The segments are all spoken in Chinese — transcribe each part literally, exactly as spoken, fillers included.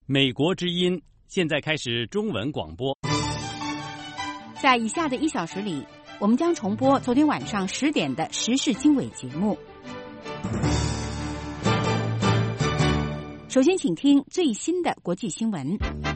美国之音现在开始中文广播。 在以下的一小时里，我们将重播昨天晚上十点的时事经纬节目。首先请听最新的国际新闻。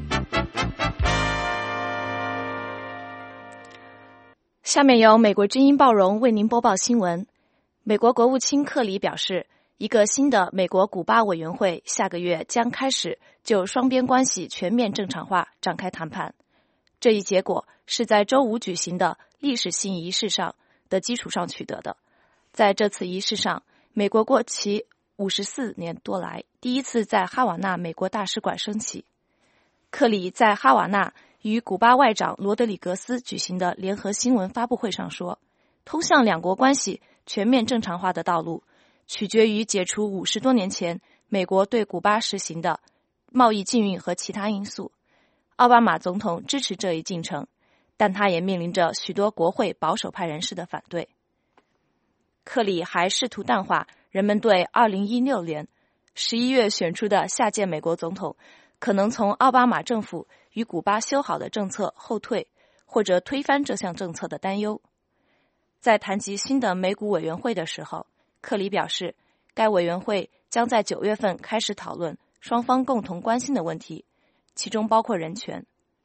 下面由美国之音鲍荣为您播报新闻。美国国务卿克里表示，一个新的美国古巴委员会下个月将开始就双边关系全面正常化展开谈判。这一结果是在周五举行的历史性仪式上的基础上取得的。在这次仪式上，美国国旗五十四年多来第一次在哈瓦那美国大使馆升起。克里在哈瓦那与古巴外长罗德里格斯举行的联合新闻发布会上说，通向两国关系全面正常化的道路取决于解除五十多年前美国对古巴实行的贸易禁运和其他因素。奥巴马总统支持这一进程，但他也面临着许多国会保守派人士的反对。克里还试图淡化人们对二零一六年十一月选出的下届美国总统可能从奥巴马政府与古巴修好的政策后退或者推翻这项政策的担忧。在谈及新的美古委员会的时候，克里表示，该委员会将在九月份开始讨论双方共同关心的问题，其中包括人权。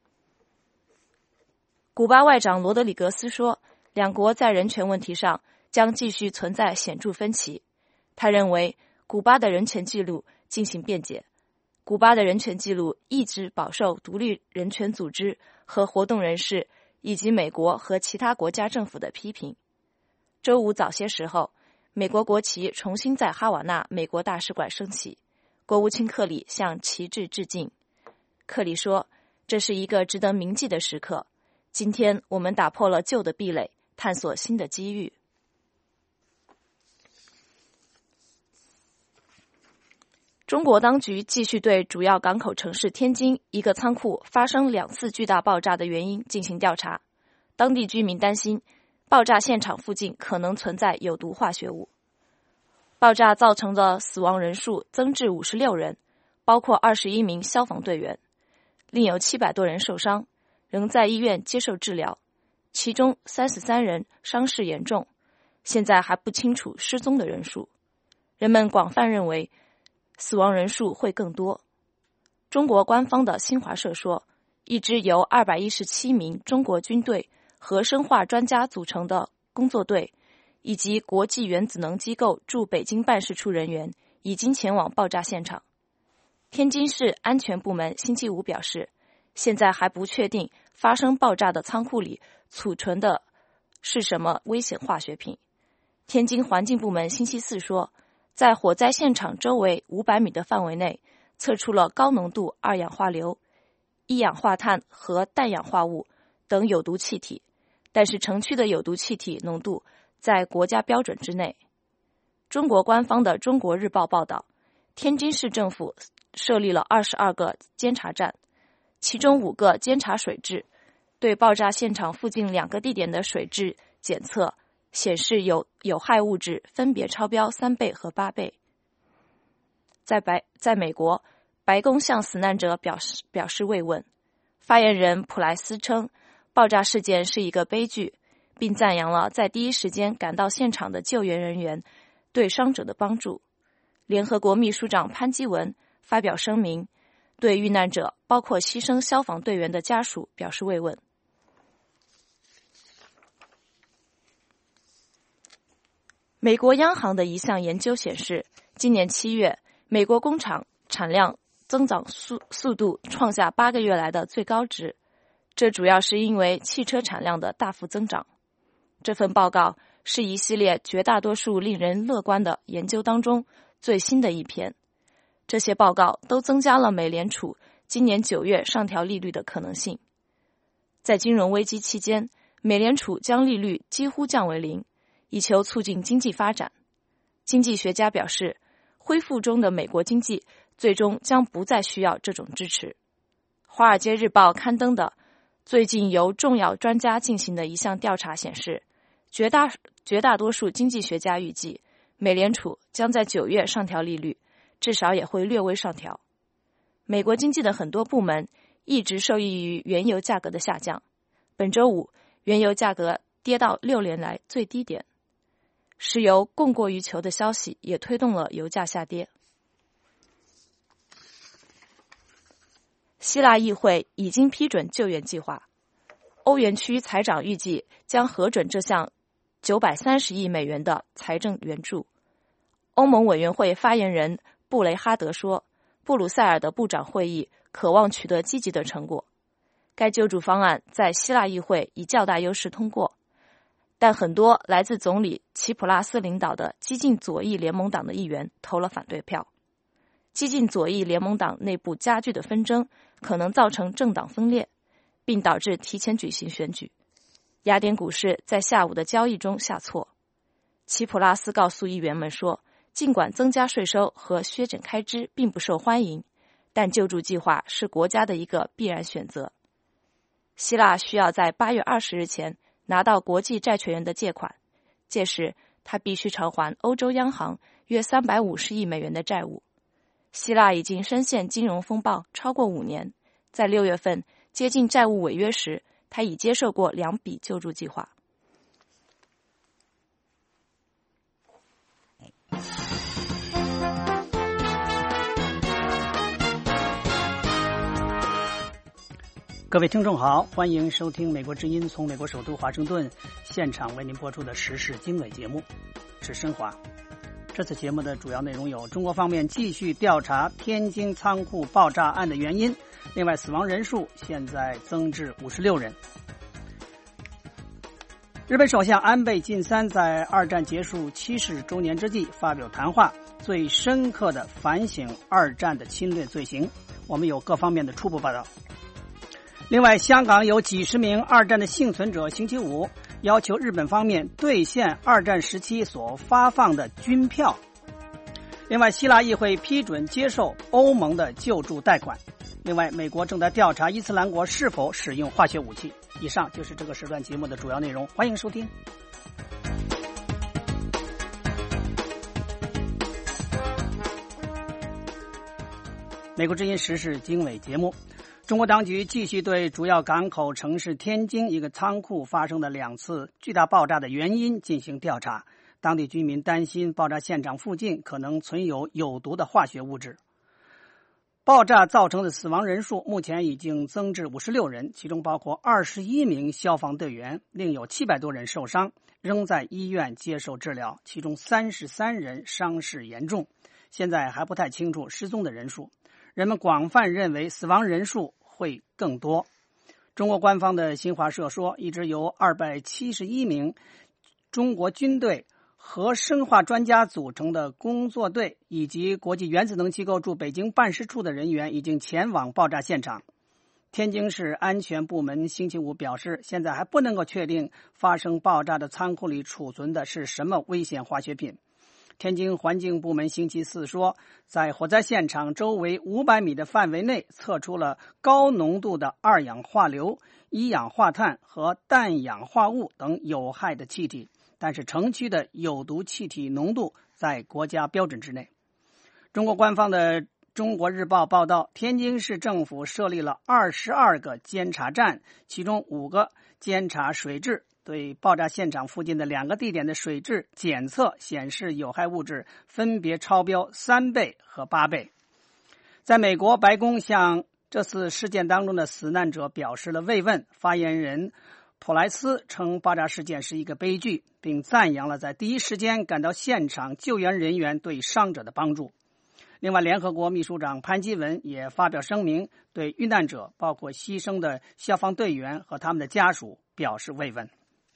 古巴外长罗德里格斯说，两国在人权问题上将继续存在显著分歧。他认为古巴的人权记录进行辩解，古巴的人权记录一直饱受独立人权组织和活动人士以及美国和其他国家政府的批评。周五早些时候，美国国旗重新在哈瓦那美国大使馆升起，国务卿克里向旗帜致敬。克里说，这是一个值得铭记的时刻，今天我们打破了旧的壁垒，探索新的机遇。中国当局继续对主要港口城市天津一个仓库发生两次巨大爆炸的原因进行调查。当地居民担心爆炸现场附近可能存在有毒化学物。爆炸造成的死亡人数增至五十六人，包括二十一名消防队员，另有七百多人受伤，仍在医院接受治疗，其中三十三人伤势严重，现在还不清楚失踪的人数。人们广泛认为死亡人数会更多。中国官方的新华社说，一支由二百一十七名中国军队和生化专家组成的工作队，以及国际原子能机构驻北京办事处人员已经前往爆炸现场。天津市安全部门星期五表示，现在还不确定发生爆炸的仓库里储存的是什么危险化学品。天津环境部门星期四说，在火灾现场周围五百米的范围内测出了高浓度二氧化硫、一氧化碳和氮氧化物等有毒气体，但是城区的有毒气体浓度在国家标准之内。中国官方的中国日报报道，天津市政府设立了二十二个监察站，其中五个监察水质，对爆炸现场附近两个地点的水质检测显示有有害物质分别超标三倍和八倍。在白在美国，白宫向死难者表示表示慰问。发言人普莱斯称，爆炸事件是一个悲剧，并赞扬了在第一时间赶到现场的救援人员对伤者的帮助。联合国秘书长潘基文发表声明，对遇难者，包括牺牲消防队员的家属表示慰问。美国央行的一项研究显示，今年七月，美国工厂产量增长速速度创下八个月来的最高值，这主要是因为汽车产量的大幅增长。这份报告是一系列绝大多数令人乐观的研究当中最新的一篇。这些报告都增加了美联储今年九月上调利率的可能性。在金融危机期间，美联储将利率几乎降为零，以求促进经济发展。经济学家表示，恢复中的美国经济最终将不再需要这种支持。华尔街日报刊登的最近由重要专家进行的一项调查显示，绝大绝大多数经济学家预计，美联储将在九月上调利率，至少也会略微上调。 美国经济的很多部门一直受益于原油价格的下降。本周五，原油价格跌到六年来最低点。石油供过于求的消息也推动了油价下跌。希腊议会已经批准救援计划，欧元区财长预计将核准这项九百三十亿美元的财政援助。欧盟委员会发言人布雷哈德说，布鲁塞尔的部长会议渴望取得积极的成果。该救助方案在希腊议会以较大优势通过，但很多来自总理齐普拉斯领导的激进左翼联盟党的议员投了反对票。激进左翼联盟党内部加剧的纷争可能造成政党分裂，并导致提前举行选举。雅典股市在下午的交易中下挫。齐普拉斯告诉议员们说，尽管增加税收和削减开支并不受欢迎，但救助计划是国家的一个必然选择。希腊需要在八月二十日前拿到国际债权人的借款，届时他必须偿还欧洲央行约三百五十亿美元的债务。希腊已经深陷金融风暴超过五年，在六月份接近债务违约时，他已接受过两笔救助计划。 各位听众好，欢迎收听美国之音从美国首都华盛顿现场为您播出的时事经纬节目，是申华。这次节目的主要内容有：中国方面继续调查天津仓库爆炸案的原因，另外死亡人数现在增至五十六人。日本首相安倍晋三在二战结束七十周年之际发表谈话，最深刻地反省二战的侵略罪行。我们有各方面的初步报道。另外，香港有几十名二战的幸存者星期五要求日本方面兑现二战时期所发放的军票。另外，希腊议会批准接受欧盟的救助贷款。另外，美国正在调查伊斯兰国是否使用化学武器。以上就是这个时段节目的主要内容，欢迎收听。美国之音时事经纬节目。中国当局继续对主要港口城市天津一个仓库发生的两次巨大爆炸的原因进行调查。当地居民担心爆炸现场附近可能存有有毒的化学物质。爆炸造成的死亡人数目前已经增至五十六人，其中包括二十一名消防队员，另有七百多人受伤，仍在医院接受治疗，其中三十三人伤势严重。现在还不太清楚失踪的人数。人们广泛认为死亡人数会更多。中国官方的新华社说，一支由二百七十一名中国军队和生化专家组成的工作队以及国际原子能机构驻北京办事处的人员已经前往爆炸现场。天津市安全部门星期五表示，现在还不能够确定发生爆炸的仓库里储存的是什么危险化学品。天津环境部门星期四说，在火灾现场周围五百米的范围内测出了高浓度的二氧化硫、一氧化碳和氮氧化物等有害的气体，但是城区的有毒气体浓度在国家标准之内。中国官方的中国日报报道，天津市政府设立了二十二个监察站，其中五个监察水质，对爆炸现场附近的两个地点的水质检测显示有害物质分别超标三倍和八倍。在美国，白宫向这次事件当中的死难者表示了慰问。发言人普莱斯称爆炸事件是一个悲剧，并赞扬了在第一时间赶到现场救援人员对伤者的帮助。另外，联合国秘书长潘基文也发表声明，对遇难者，包括牺牲的消防队员和他们的家属表示慰问。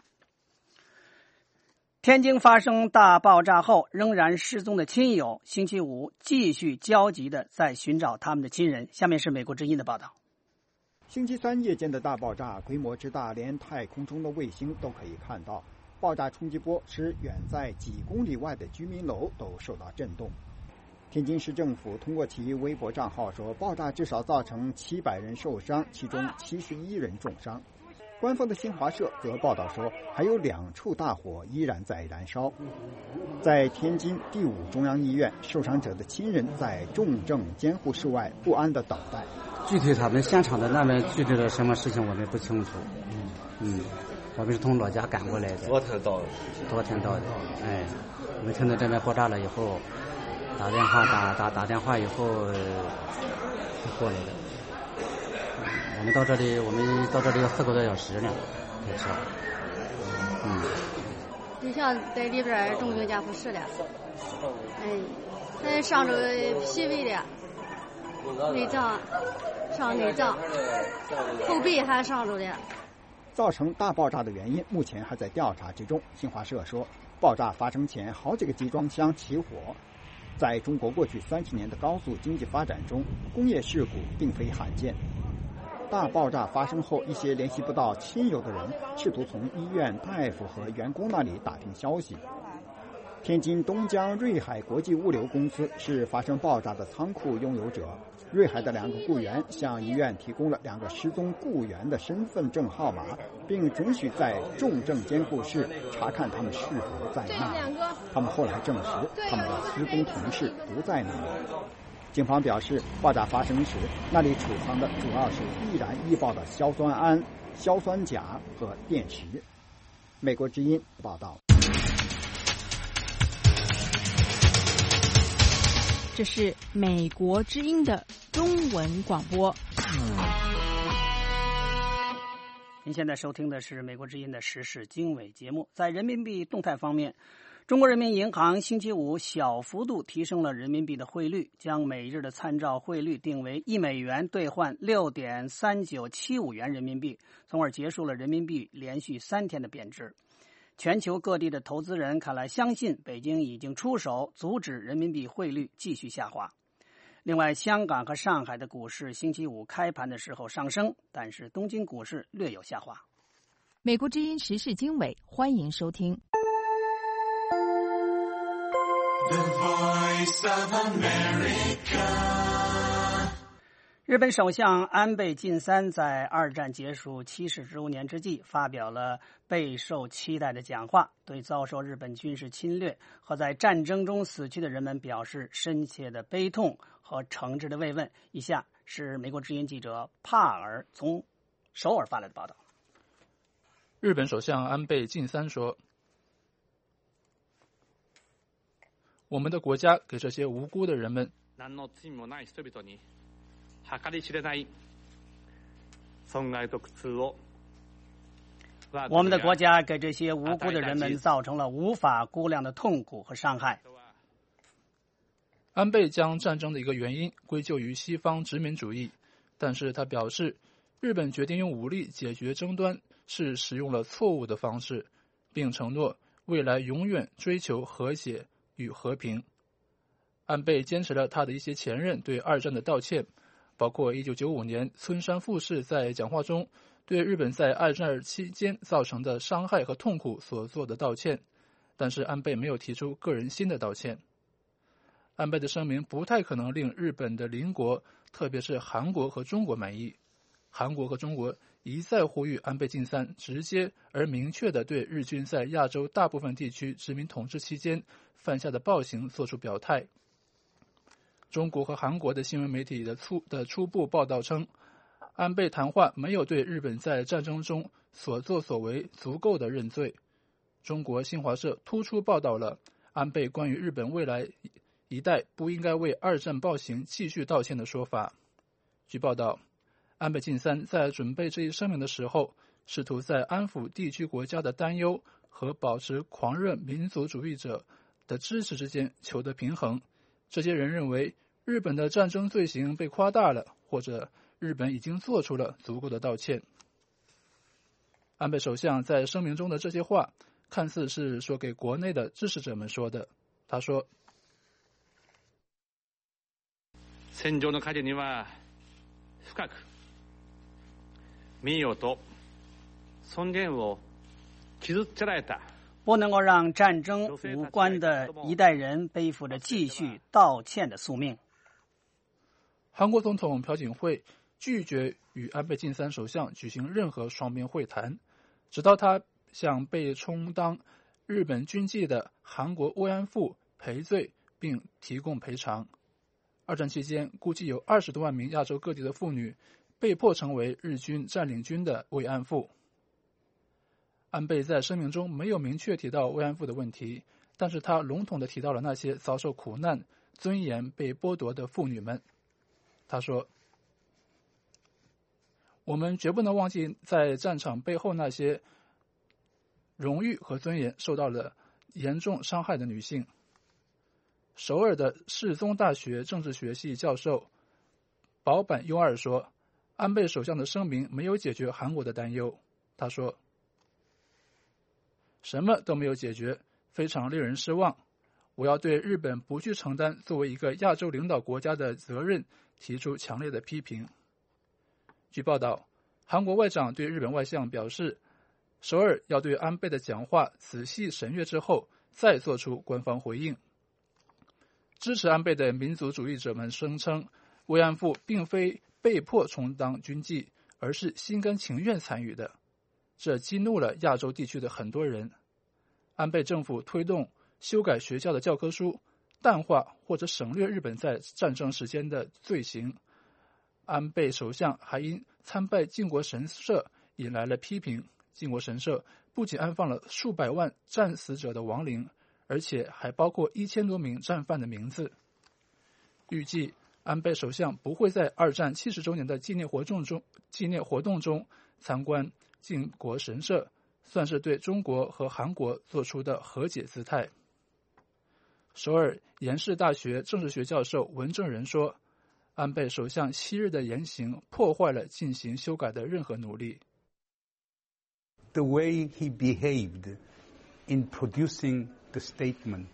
天津发生大爆炸后仍然失踪的亲友，星期五继续焦急地在寻找他们的亲人。下面是美国之音的报道。 星期三夜间的大爆炸规模之大，连太空中的卫星都可以看到。爆炸冲击波使远在几公里外的居民楼都受到震动。天津市政府通过其微博账号说，爆炸至少造成七百人受伤，其中七十一人重伤。 官方的新华社则报道说，还有两处大火依然在燃烧。在天津第五中央医院，受伤者的亲人在重症监护室外不安地等待。 具体他们现场的那边具体的什么事情我们不清楚。嗯嗯，我们是从老家赶过来的。 昨天到的。 昨天到的。哎，我们听到这边爆炸了以后，打电话打打打电话以后、呃、过来的。我们到这里，我们到这里要四个多小时呢，开车。嗯。 就像在里边重症监护室了，哎，还上着脾胃的，内脏，上内脏，后背还上着的。 造成大爆炸的原因目前还在调查之中。新华社说，爆炸发生前，好几个集装箱起火。在中国过去三十年的高速经济发展中，工业事故并非罕见。大爆炸发生后，一些联系不到亲友的人试图从医院、大夫和员工那里打听消息。天津东江瑞海国际物流公司是发生爆炸的仓库拥有者。瑞海的两个雇员向医院提供了两个失踪雇员的身份证号码，并准许在重症监护室查看他们是否在那里。他们后来证实，他们的施工同事不在那里。警方表示，爆炸发生时，那里储藏的主要是易燃易爆的硝酸铵、硝酸钾和电池。美国之音报道。 这是美国之音的中文广播。 您现在收听的是美国之音的时事经纬节目。在人民币动态方面，中国人民银行星期五小幅度提升了人民币的汇率，将每日的参照汇率定为一美元兑换 六点三九七五元人民币，从而结束了人民币连续三天的贬值。全球各地的投资人看来相信北京已经出手阻止人民币汇率继续下滑。另外，香港和上海的股市星期五开盘的时候上升，但是东京股市略有下滑。 美国之音时事经纬，欢迎收听。The Voice of America。 日本首相安倍晋三在二战结束七十周年之际发表了备受期待的讲话，对遭受日本军事侵略和在战争中死去的人们表示深切的悲痛和诚挚的慰问。以下是美国之音记者帕尔从首尔发来的报道。 日本首相安倍晋三说，我们的国家给这些无辜的人们我们的国家给这些无辜的人们造成了无法估量的痛苦和伤害。 安倍将战争的一个原因归咎于西方殖民主义，但是他表示，日本决定用武力解决争端是使用了错误的方式，并承诺未来永远追求和谐与和平。安倍坚持了他的一些前任对二战的道歉，包括一九九五年村山富士在讲话中对日本在二战期间造成的伤害和痛苦所做的道歉，但是安倍没有提出个人新的道歉。安倍的声明不太可能令日本的邻国，特别是韩国和中国满意。韩国和中国一再呼吁安倍晋三直接而明确地对日军在亚洲大部分地区殖民统治期间犯下的暴行作出表态。中国和韩国的新闻媒体的初的初步报道称，安倍谈话没有对日本在战争中所作所为足够的认罪。中国新华社突出报道了安倍关于日本未来一代不应该为二战暴行继续道歉的说法。据报道，安倍晋三在准备这一声明的时候，试图在安抚地区国家的担忧和保持狂热民族主义者的支持之间求得平衡。这些人认为日本的战争罪行被夸大了，或者日本已经做出了足够的道歉。安倍首相在声明中的这些话看似是说给国内的支持者们说的。他说， 戦場の影には深く名誉と尊厳を傷つけられた不能够让战争无关的一代人背负着继续道歉的宿命。 韩国总统朴槿惠拒绝与安倍晋三首相举行任何双边会谈，直到他向被充当日本军妓的韩国慰安妇赔罪并提供赔偿。二战期间，估计有二十多万名亚洲各地的妇女被迫成为日军占领军的慰安妇。安倍在声明中没有明确提到慰安妇的问题，但是他笼统地提到了那些遭受苦难、尊严被剥夺的妇女们。他说：“我们绝不能忘记在战场背后那些荣誉和尊严受到了严重伤害的女性。”首尔的世宗大学政治学系教授保坂优二说：“安倍首相的声明没有解决韩国的担忧。”他说：“什么都没有解决，非常令人失望。我要对日本不去承担作为一个亚洲领导国家的责任提出强烈的批评。”据报道，韩国外长对日本外相表示，首尔要对安倍的讲话仔细审阅之后再做出官方回应。支持安倍的民族主义者们声称，慰安妇并非被迫充当军妓，而是心甘情愿参与的，这激怒了亚洲地区的很多人。安倍政府推动修改学校的教科书，淡化或者省略日本在战争时间的罪行。安倍首相还因参拜靖国神社引来了批评。靖国神社不仅安放了数百万战死者的亡灵，而且还包括一千多名战犯的名字。预计安倍首相不会在二战七十周年的纪念活动中纪念活动中参观靖国神社，算是对中国和韩国做出的和解姿态。首尔延世大学政治学教授文正仁说，安倍首相昔日的言行破坏了进行修改的任何努力。 The way he behaved in producing the statement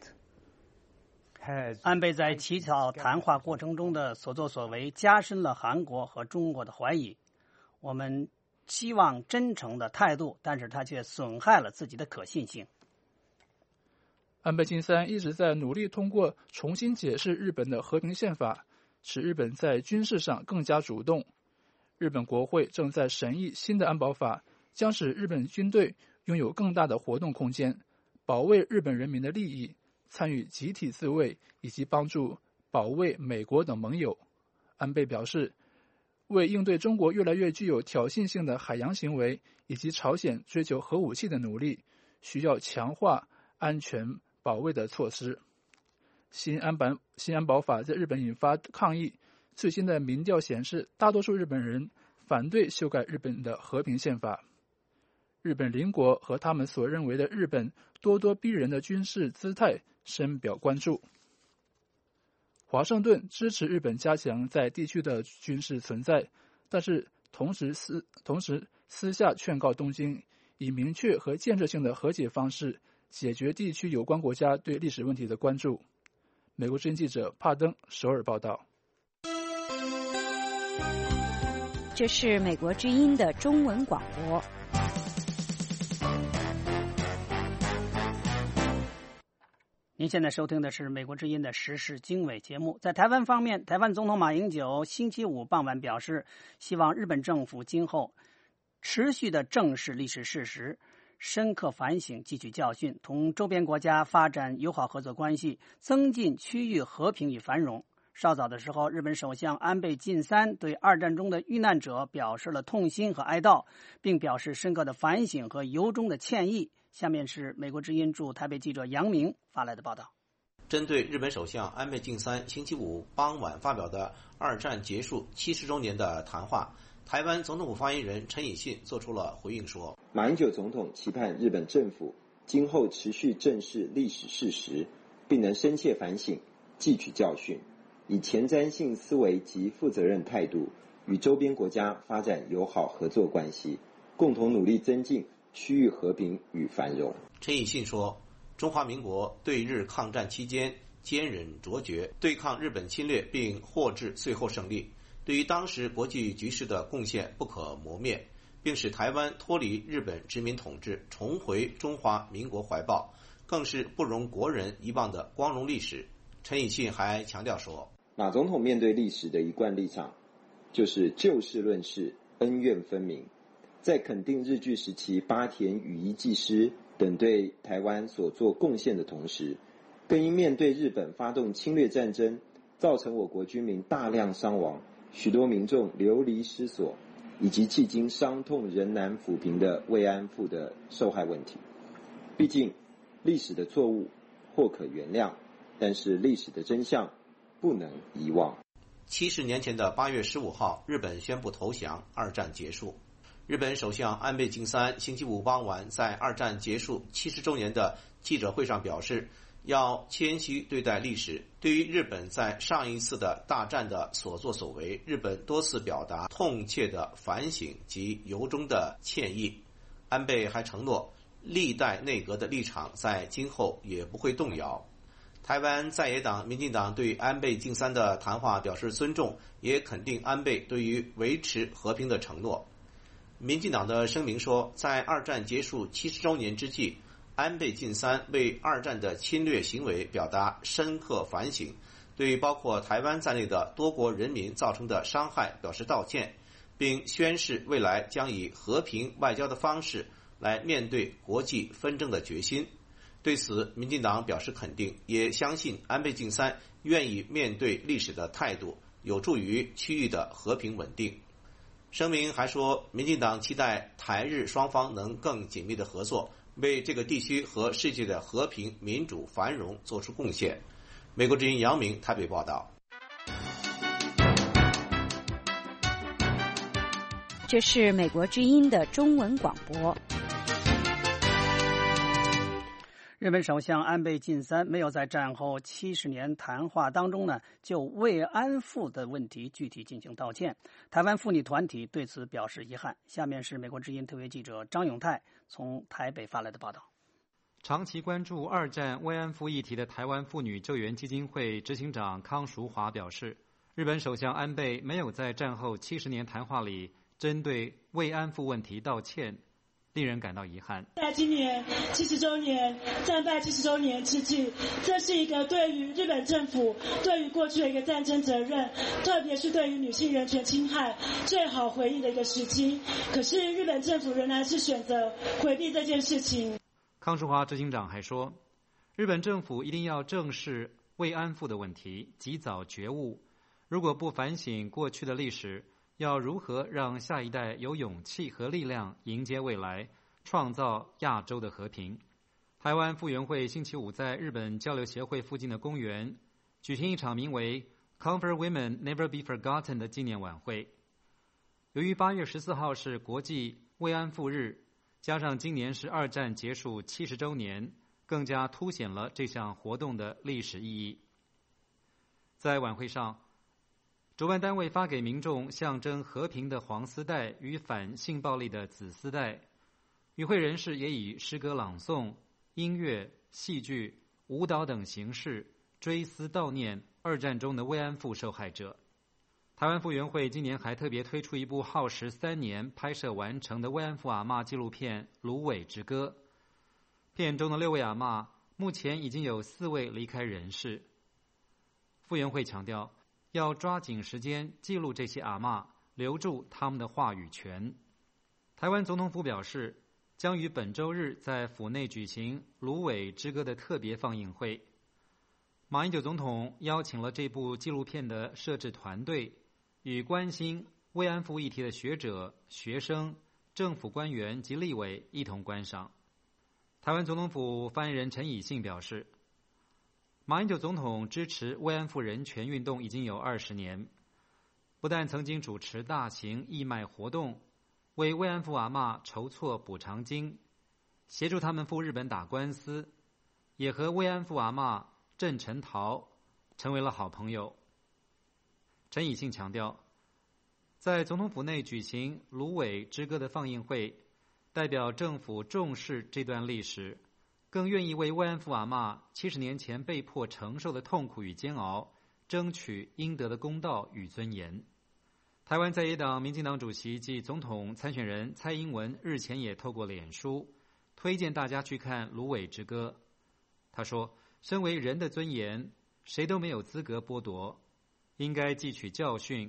has 安倍在起草谈话过程中的所作所为，加深了韩国和中国的怀疑。我们希望真诚的态度，但是他却损害了自己的可信性。 安倍晋三一直在努力通过重新解释日本的和平宪法，使日本在军事上更加主动。日本国会正在审议新的安保法，将使日本军队拥有更大的活动空间，保卫日本人民的利益，参与集体自卫，以及帮助保卫美国等盟友。安倍表示，为应对中国越来越具有挑衅性的海洋行为，以及朝鲜追求核武器的努力，需要强化安全保卫的措施。新安保新安保法在日本引发抗议，最新的民调显示，大多数日本人反对修改日本的和平宪法。日本邻国和他们所认为的日本咄咄逼人的军事姿态深表关注。华盛顿支持日本加强在地区的军事存在，但是同时私同时私下劝告东京，以明确和建设性的和解方式解决地区有关国家对历史问题的关注。美国之音记者帕登首尔报道。 这是美国之音的中文广播。 您现在收听的是美国之音的时事经纬节目。在台湾方面，台湾总统马英九星期五傍晚表示，希望日本政府今后持续的正视历史事实，深刻反省，汲取教训，同周边国家发展友好合作关系，增进区域和平与繁荣。稍早的时候，日本首相安倍晋三对二战中的遇难者表示了痛心和哀悼，并表示深刻的反省和由衷的歉意。下面是美国之音驻台北记者杨明发来的报道。 针对日本首相安倍晋三星期五傍晚发表的二战结束七十周年的谈话，台湾总统府发言人陈以信做出了回应说， 马英九总统期盼日本政府今后持续正视历史事实，并能深切反省，汲取教训，以前瞻性思维及负责任态度与周边国家发展友好合作关系，共同努力增进区域和平与繁荣。 陈以信说，中华民国对日抗战期间坚忍卓绝，对抗日本侵略并获致最后胜利，对于当时国际局势的贡献不可磨灭，并使台湾脱离日本殖民统治，重回中华民国怀抱，更是不容国人遗忘的光荣历史。陈以信还强调说， 马总统面对历史的一贯立场就是就事论事，恩怨分明。在肯定日据时期八田羽衣技师等对台湾所做贡献的同时，更因面对日本发动侵略战争，造成我国军民大量伤亡，许多民众流离失所，以及迄今伤痛仍难抚平的慰安妇的受害问题。毕竟历史的错误或可原谅，但是历史的真相不能遗忘。 七十年前的八月十五号，日本宣布投降，二战结束。日本首相安倍晋三星期五傍晚在二战结束七十周年的记者会上表示，要谦虚对待历史。对于日本在上一次的大战的所作所为，日本多次表达痛切的反省及由衷的歉意。安倍还承诺，历代内阁的立场在今后也不会动摇。台湾在野党民进党对安倍晋三的谈话表示尊重，也肯定安倍对于维持和平的承诺。民进党的声明说，在二战结束七十周年之际，安倍晋三为二战的侵略行为表达深刻反省，对包括台湾在内的多国人民造成的伤害表示道歉，并宣示未来将以和平外交的方式来面对国际纷争的决心。对此，民进党表示肯定，也相信安倍晋三愿意面对历史的态度有助于区域的和平稳定。声明还说，民进党期待台日双方能更紧密的合作，为这个地区和世界的和平、民主、繁荣做出贡献。美国之音杨明台北报道。 这是美国之音的中文广播。 日本首相安倍晋三没有在战后七十年谈话当中呢，就慰安妇的问题具体进行道歉。台湾妇女团体对此表示遗憾。下面是美国之音特约记者张永泰从台北发来的报道。 长期关注二战慰安妇议题的台湾妇女救援基金会执行长康淑华表示，日本首相安倍没有在战后七十年谈话里针对慰安妇问题道歉，令人感到遗憾。 在今年七十周年战败七十周年之际，这是一个对于日本政府对于过去的一个战争责任，特别是对于女性人权侵害最好回应的一个时机。可是日本政府仍然是选择回避这件事情。 康淑华执行长还说，日本政府一定要正视慰安妇的问题，及早觉悟。如果不反省过去的历史，要如何让下一代有勇气和力量迎接未来，创造亚洲的和平？台湾妇援会星期五在日本交流协会附近的公园举行一场名为 Comfort Women Never Be Forgotten 的纪念晚会。由于八月十四号是国际慰安妇日，加上今年是二战结束七十周年，更加凸显了这项活动的历史意义。在晚会上，主办单位发给民众象征和平的黄丝带与反性暴力的紫丝带，与会人士也以诗歌朗诵、音乐、戏剧、舞蹈等形式追思悼念二战中的慰安妇受害者。台湾妇援会今年还特别推出一部耗时三年拍摄完成的慰安妇阿嬷纪录片《芦苇之歌》。片中的六位阿嬷目前已经有四位离开人世。妇援会强调，要抓紧时间记录这些阿嬷，留住他们的话语权。台湾总统府表示，将于本周日在府内举行《芦苇之歌》的特别放映会。马英九总统邀请了这部纪录片的摄制团队，与关心慰安妇议题的学者、学生、政府官员及立委一同观赏。台湾总统府发言人陈以信表示，马英九总统支持慰安妇人权运动已经有二十年，不但曾经主持大型义卖活动，为慰安妇阿嬷筹措补偿金，协助他们赴日本打官司，也和慰安妇阿嬷郑成桃成为了好朋友。陈以信强调，在总统府内举行《芦苇之歌》的放映会，代表政府重视这段历史，更愿意为慰安妇阿嬷七十年前被迫承受的痛苦与煎熬，争取应得的公道与尊严。台湾在野党民进党主席及总统参选人蔡英文日前也透过脸书推荐大家去看《芦苇之歌》。他说，身为人的尊严，谁都没有资格剥夺，应该汲取教训，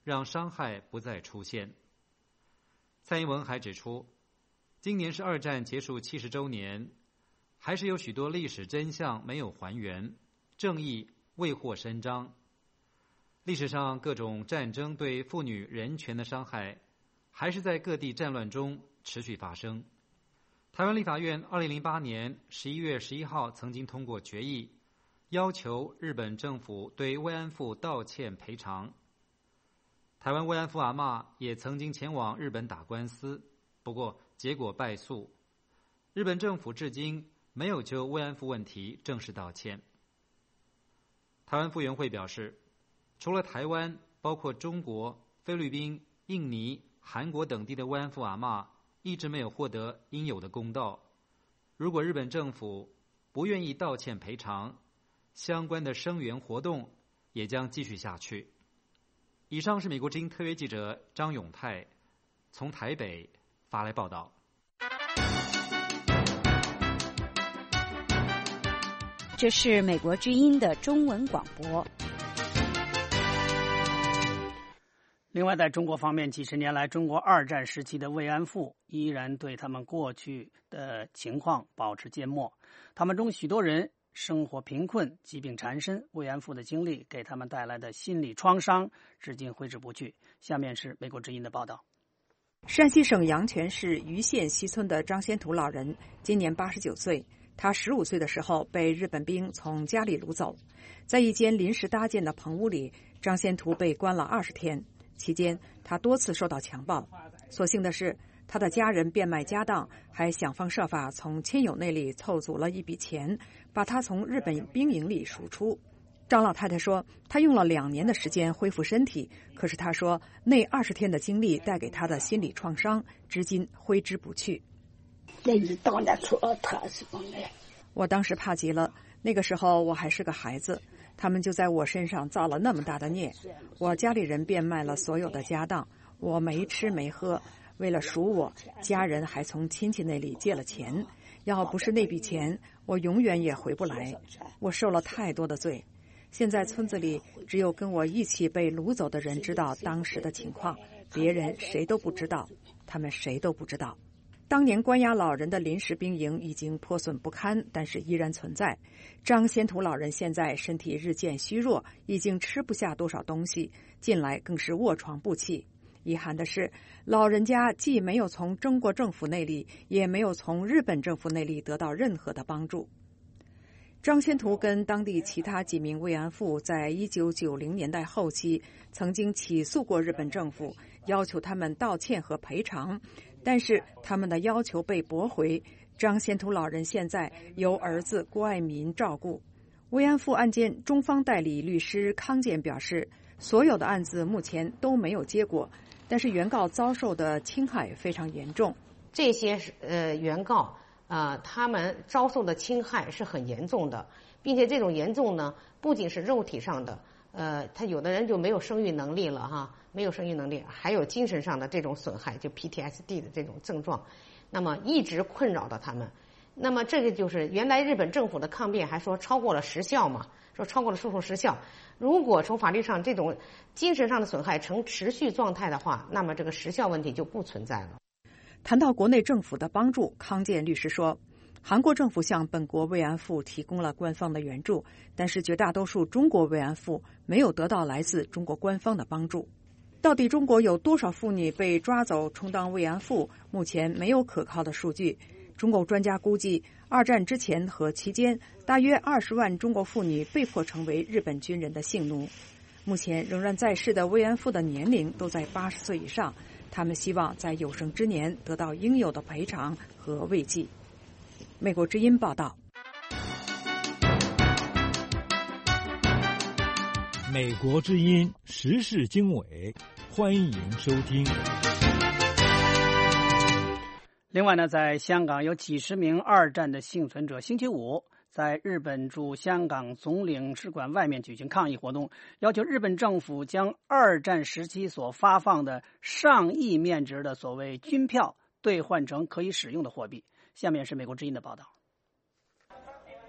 让伤害不再出现。蔡英文还指出，今年是二战结束七十周年，还是有许多历史真相没有还原，正义未获伸张。历史上各种战争对妇女人权的伤害，还是在各地战乱中持续发生。台湾立法院二零零八年十一月十一号曾经通过决议，要求日本政府对慰安妇道歉赔偿。台湾慰安妇阿嬷也曾经前往日本打官司，不过结果败诉。日本政府至今没有就慰安妇问题正式道歉。台湾妇援会表示，除了台湾，包括中国、菲律宾、印尼、韩国等地的慰安妇阿嬷一直没有获得应有的公道。如果日本政府不愿意道歉赔偿，相关的声援活动也将继续下去。以上是美国之音特约记者张永泰从台北发来报道。 这是美国之音的中文广播。 另外，在中国方面，几十年来，中国二战时期的慰安妇依然对他们过去的情况保持缄默。他们中许多人生活贫困，疾病缠身，慰安妇的经历给他们带来的心理创伤至今挥之不去。下面是美国之音的报道。 山西省阳泉市盂县西村的张先图老人今年八十九岁，他十五岁的时候被日本兵从家里掳走，在一间临时搭建的棚屋里，张先图被关了二十天。期间，他多次受到强暴。所幸的是，他的家人变卖家当，还想方设法从亲友那里凑足了一笔钱，把他从日本兵营里赎出。张老太太说，她用了两年的时间恢复身体，可是她说，那二十天的经历带给她的心理创伤，至今挥之不去。我当时怕极了，那个时候我还是个孩子。他们就在我身上造了那么大的孽，我家里人变卖了所有的家当，我没吃没喝，为了赎我，家人还从亲戚那里借了钱，要不是那笔钱，我永远也回不来。我受了太多的罪。现在村子里只有跟我一起被掳走的人知道当时的情况，别人谁都不知道，他们谁都不知道。当年关押老人的临时兵营已经破损不堪，但是依然存在。张先图老人现在身体日渐虚弱，已经吃不下多少东西，近来更是卧床不起。遗憾的是，老人家既没有从中国政府那里，也没有从日本政府那里得到任何的帮助。张先图跟当地其他几名慰安妇在一九九零年代后期曾经起诉过日本政府，要求他们道歉和赔偿，但是他们的要求被驳回。张先图老人现在由儿子郭爱民照顾。慰安妇案件中方代理律师康健表示，所有的案子目前都没有结果，但是原告遭受的侵害非常严重。 这些呃原告呃他们遭受的侵害是很严重的，并且这种严重呢，不仅是肉体上的，呃，他有的人就没有生育能力了哈，没有生育能力，还有精神上的这种损害，就 P T S D 的这种症状，那么一直困扰到他们。那么这个就是原来日本政府的抗辩还说超过了时效嘛，说超过了诉讼时效。如果从法律上这种精神上的损害呈持续状态的话，那么这个时效问题就不存在了。 谈到国内政府的帮助，康健律师说，韩国政府向本国慰安妇提供了官方的援助，但是绝大多数中国慰安妇没有得到来自中国官方的帮助。到底中国有多少妇女被抓走充当慰安妇，目前没有可靠的数据。中国专家估计，二战之前和期间，大约二十万中国妇女被迫成为日本军人的性奴。目前仍然在世的慰安妇的年龄都在八十岁以上，他们希望在有生之年得到应有的赔偿和慰藉。美国之音报道。 美国之音时事经纬，欢迎收听。 另外呢，在香港有几十名二战的幸存者，星期五在日本驻香港总领事馆外面举行抗议活动，要求日本政府将二战时期所发放的上亿面值的所谓军票兑换成可以使用的货币。下面是美国之音的报道。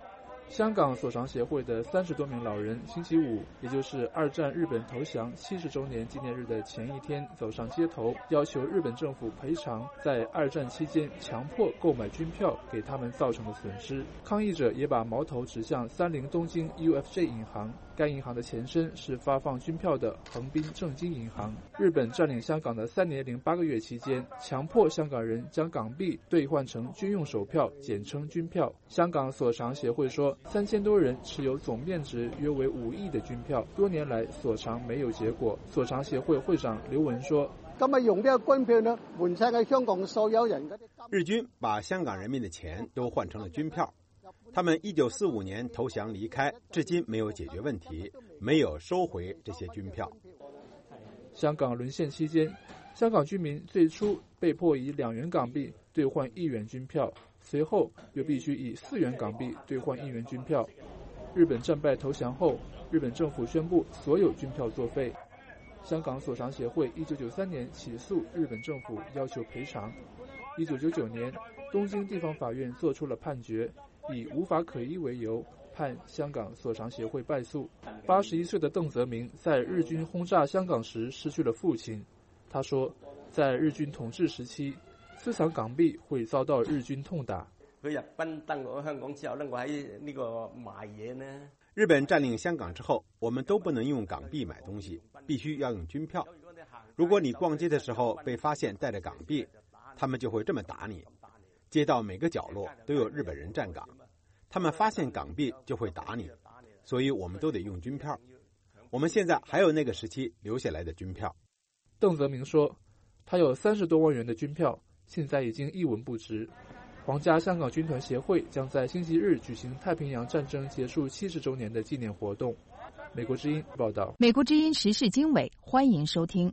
香港所长协会的三十多名老人星期五，也就是二战日本投降七十周年纪念日的前一天，走上街头，要求日本政府赔偿在二战期间强迫购买军票给他们造成的损失。抗议者也把矛头指向三菱东京 U F J 银行，该银行的前身是发放军票的横滨正金银行。日本占领香港的三年零八个月期间，强迫香港人将港币兑换成军用手票，简称军票。香港所长协会说，三千多人持有总面值约为五亿的军票，多年来所长没有结果。所长协会会长刘文说：“ 咁啊，用呢個軍票呢，換晒喺香港所有人嗰啲。 日軍把香港人民的錢都換成了軍票，他們一九四五年投降離開，至今沒有解決問題，沒有收回這些軍票。” 香港淪陷期間，香港居民最初被迫以兩元港幣兑換一元軍票，隨後又必須以四元港幣兑換一元軍票。日本戰敗投降後，日本政府宣布所有軍票作廢。香港所長協會一九九三年起訴日本政府，要求賠償。一九九九年，東京地方法院作出了判決，以無法可依為由，判香港所長協會敗訴。八十一歲的鄧澤明在日軍轟炸香港時失去了父親。他說，在日軍統治時期，思想港幣會遭到日軍痛打。 佢日軍登陸香港之後呢，我喺呢個賣嘢呢。 日本佔領香港之後，我們都不能用港幣買東西，必須要用軍票。如果你逛街的時候被發現帶着港幣，他們就會這麼打你。街道每個角落都有日本人站崗，他們發現港幣就會打你，所以我們都得用軍票。我們現在還有那個時期留下來的軍票。 鄧澤明說，他有三十多萬元的軍票，現在已經一文不值。皇家香港軍團協會將在星期日舉行太平洋戰爭結束七十周年的紀念活動。美國之音報道。 美國之音時事經緯，歡迎收聽。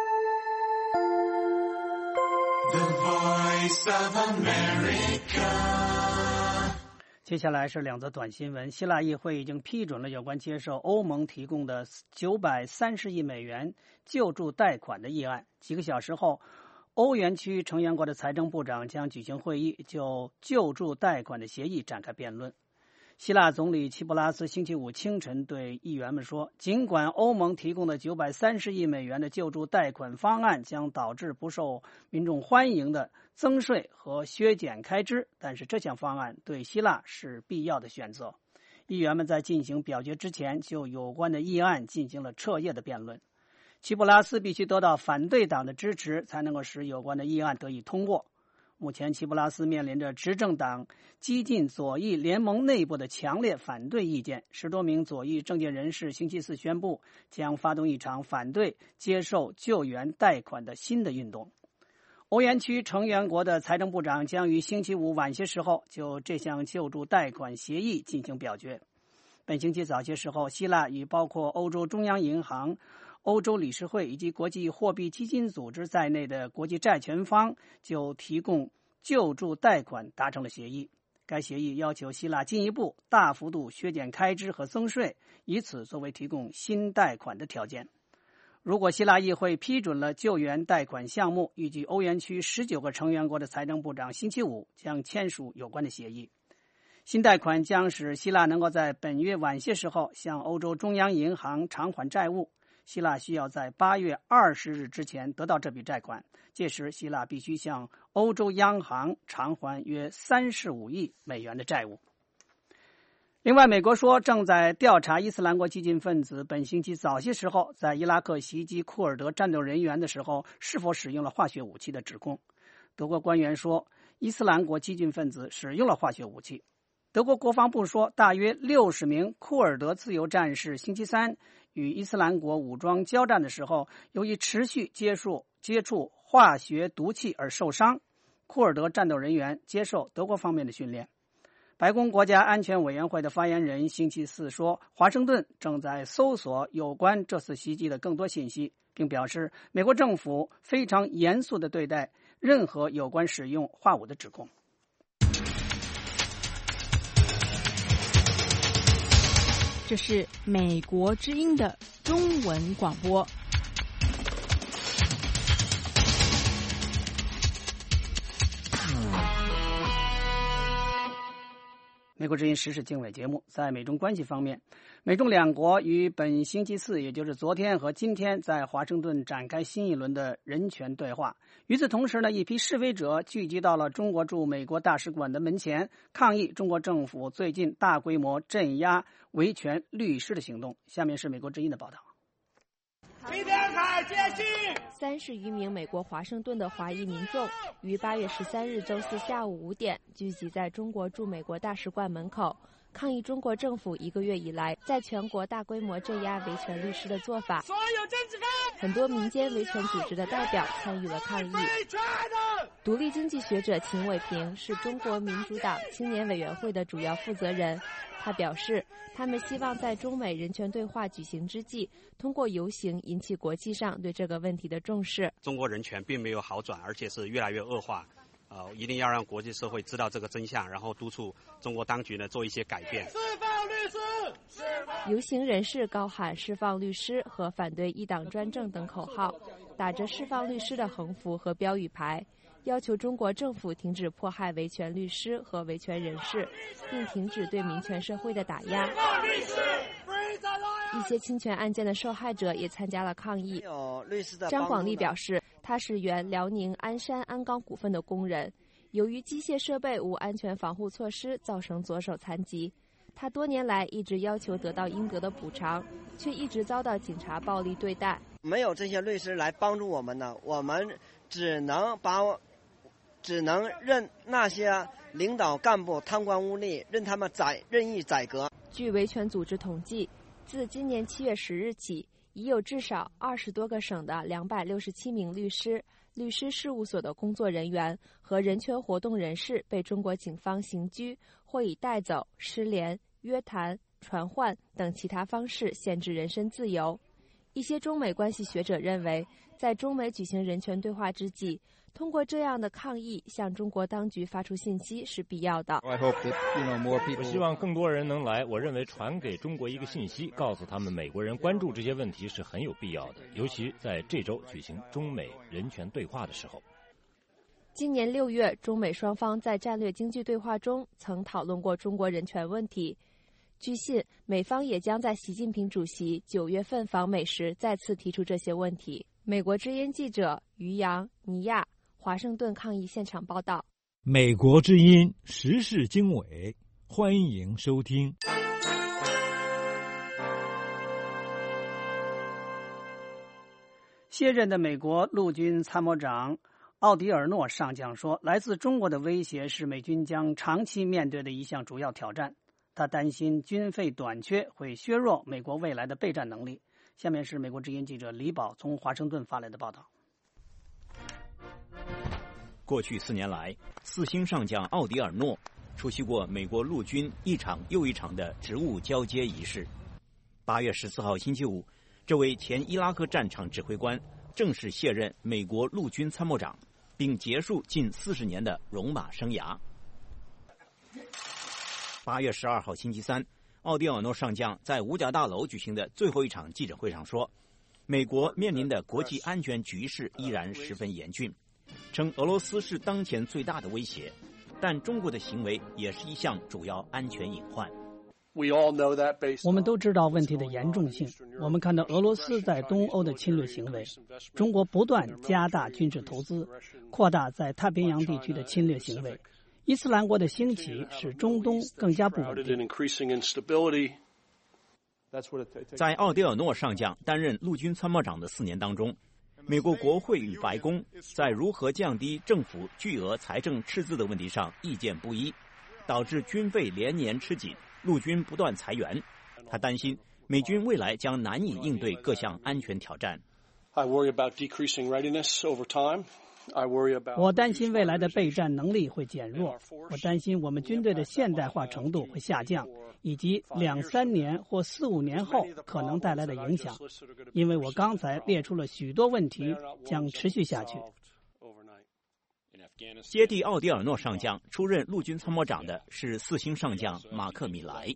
The Voice of America。接下来是两则短新闻。希腊议会已经批准了有关接受欧盟提供的九百三十亿美元救助贷款的议案。几个小时后，欧元区成员国的财政部长将举行会议，就救助贷款的协议展开辩论。希腊总理齐普拉斯星期五清晨对议员们说，尽管欧盟提供的九百三十亿美元的救助贷款方案将导致不受民众欢迎的增税和削减开支，但是这项方案对希腊是必要的选择。议员们在进行表决之前就有关的议案进行了彻夜的辩论。齐普拉斯必须得到反对党的支持，才能够使有关的议案得以通过。目前齐普拉斯面临着执政党激进左翼联盟内部的强烈反对意见。十多名左翼政界人士星期四宣布，将发动一场反对接受救援贷款的新的运动。欧元区成员国的财政部长将于星期五晚些时候就这项救助贷款协议进行表决。本星期早些时候，希腊与包括欧洲中央银行、欧洲理事会以及国际货币基金组织在内的国际债权方就提供救助贷款达成了协议。该协议要求希腊进一步大幅度削减开支和增税，以此作为提供新贷款的条件。如果希腊议会批准了救援贷款项目，预计欧元区十九个成员国的财政部长星期五将签署有关的协议。新贷款将使希腊能够在本月晚些时候向欧洲中央银行偿还债务。希腊需要在八月二十日之前得到这笔债款，届时希腊必须向欧洲央行偿还约三十五亿美元的债务。另外，美国说正在调查伊斯兰国激进分子本星期早些时候在伊拉克袭击库尔德战斗人员的时候是否使用了化学武器的指控。德国官员说，伊斯兰国激进分子使用了化学武器。德国国防部说，大约六十名库尔德自由战士星期三与伊斯兰国武装交战的时候，由于持续接触接触化学毒气而受伤。库尔德战斗人员接受德国方面的训练。白宫国家安全委员会的发言人星期四说，华盛顿正在搜索有关这次袭击的更多信息，并表示美国政府非常严肃地对待任何有关使用化武的指控。 这是美国之音的中文广播。 美国之音时事经纬节目，在美中关系方面，美中两国于本星期四，也就是昨天和今天，在华盛顿展开新一轮的人权对话。与此同时呢，一批示威者聚集到了中国驻美国大使馆的门前，抗议中国政府最近大规模镇压维权律师的行动。下面是美国之音的报道。 飞天海接续。 三十余名美国华盛顿的华裔民众于八月十三日周四下午五点聚集在中国驻美国大使馆门口，抗议中国政府一个月以来在全国大规模镇压维权律师的做法。 所有政治犯， 很多民间维权组织的代表参与了抗议。独立经济学者秦伟平是中国民主党青年委员会的主要负责人。他表示，他们希望在中美人权对话举行之际，通过游行引起国际上对这个问题的重视。 中国人权并没有好转，而且是越来越恶化。呃，一定要让国际社会知道这个真相，然后督促中国当局呢做一些改变。 释放律师！ 游行人士高喊释放律师和反对一党专政等口号，打着释放律师的横幅和标语牌，要求中国政府停止迫害维权律师和维权人士，并停止对民权社会的打压。一些侵权案件的受害者也参加了抗议。张广利表示，他是原辽宁鞍山鞍钢股份的工人，由于机械设备无安全防护措施，造成左手残疾。他多年来一直要求得到应得的补偿，却一直遭到警察暴力对待。 没有这些律师来帮助我们呢，我们只能把我只能任那些领导干部贪官污吏，任他们宰任意宰割。 据维权组织统计，自今年七月十日起，已有至少二十多个省的两百六十七名律师、律师事务所的工作人员和人权活动人士被中国警方刑拘，或以带走、失联、约谈、传唤等其他方式限制人身自由。一些中美关系学者认为，在中美举行人权对话之际，通过这样的抗议向中国当局发出信息是必要的。 我希望更多人能来，我认为传给中国一个信息，告诉他们美国人关注这些问题是很有必要的，尤其在这周举行中美人权对话的时候。 今年六月，中美双方在战略经济对话中曾讨论过中国人权问题。据信，美方也将在习近平主席九月份访美时再次提出这些问题。美国之音记者于洋、尼亚，华盛顿抗议现场报道。 美国之音时事经纬，欢迎收听。 卸任的美国陆军参谋长奥迪尔诺上将说，来自中国的威胁是美军将长期面对的一项主要挑战。他担心军费短缺会削弱美国未来的备战能力。下面是美国之音记者李宝从华盛顿发来的报道。 过去四年来，四星上将奥迪尔诺出席过美国陆军一场又一场的职务交接仪式。八月十四号星期五，这位前伊拉克战场指挥官正式卸任美国陆军参谋长，并结束近四十年的戎马生涯。八月十二号星期三，奥迪尔诺上将在五角大楼举行的最后一场记者会上说，美国面临的国际安全局势依然十分严峻，称俄罗斯是当前最大的威胁，但中国的行为也是一项主要安全隐患。 我们都知道问题的严重性。我们看到俄罗斯在东欧的侵略行为，中国不断加大军事投资，扩大在太平洋地区的侵略行为。伊斯兰国的兴起使中东更加不稳定。 在奥迪尔诺上将担任陆军参谋长的四年当中，美国国会与白宫在如何降低政府巨额财政赤字的问题上意见不一，导致军费连年吃紧，陆军不断裁员。他担心美军未来将难以应对各项安全挑战。 我担心未来的备战能力会减弱，我担心我们军队的现代化程度会下降，以及两三年或四五年后可能带来的影响，因为我刚才列出了许多问题将持续下去。 接替奥迪尔诺上将出任陆军参谋长的是四星上将马克·米莱。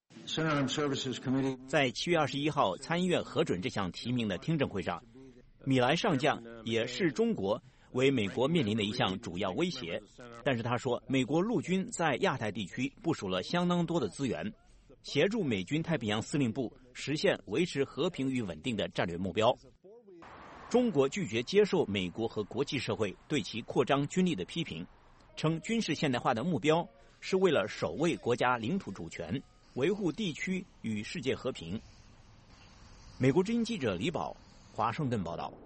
在七月二十一号参议院核准这项提名的听证会上，米莱上将也视中国为美国面临的一项主要威胁。但是他说，美国陆军在亚太地区部署了相当多的资源，协助美军太平洋司令部实现维持和平与稳定的战略目标。中国拒绝接受美国和国际社会对其扩张军力的批评，称军事现代化的目标是为了守卫国家领土主权，维护地区与世界和平。美国之音记者李宝，华盛顿报道。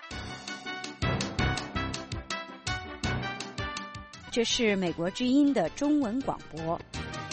这是美国之音的中文广播。